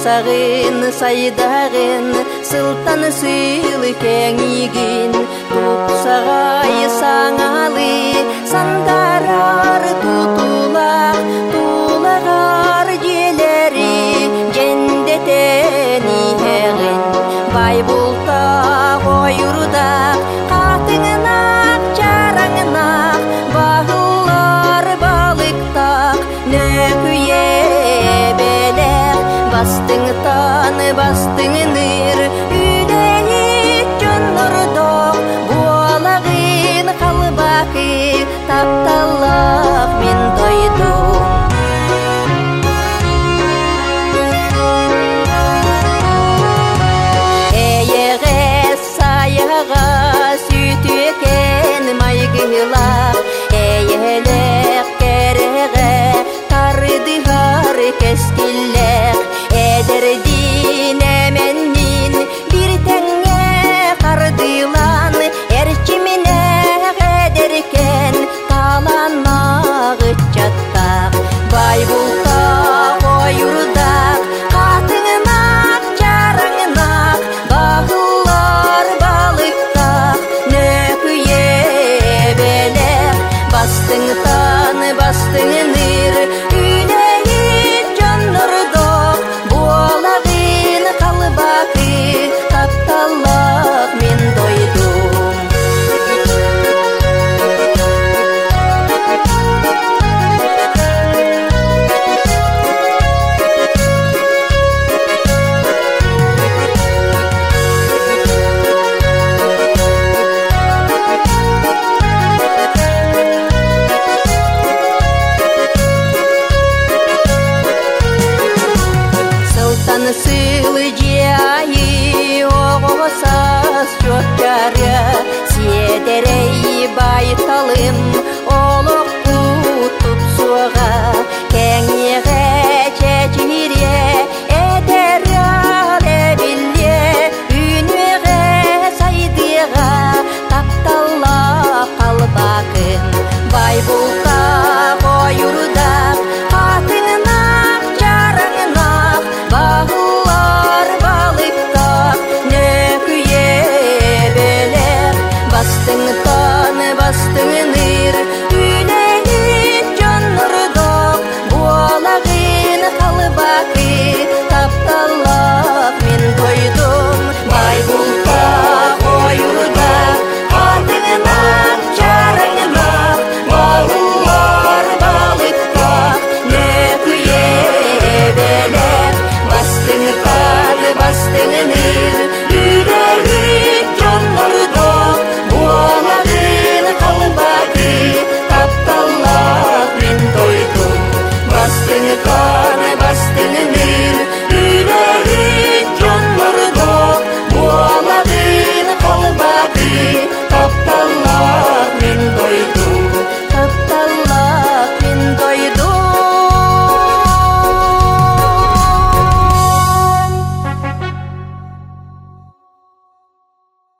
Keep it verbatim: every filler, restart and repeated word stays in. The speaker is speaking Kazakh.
сағын сайдағын сылтан сылы кеңігін тұпсағай саңалы сандарар тұтулақ тулағар желері жендетен иғын бай бұлта қойырдақ қатыңынақ жараңынақ бағылар балықтақ нөкүйе белек бастыңтан бастыңныр үлейт жоннордоқ буалағын қалбақы тапталақ мен дойдum эйеғе саяға сүт екен майгылақ эйелек кереғе тардығар кескілек эдердин эменнин бир теңе қардылан эрчимине эдеркен таланмағы чаттақ бай бұлта қойырдақ қатыңынақ жараңынақ бағылар балықтақ нөкүйе белек бастыңтан бастыңныр үлейт жоннордоқ буалағын қалбақы тапталақ мен дойдум сылтан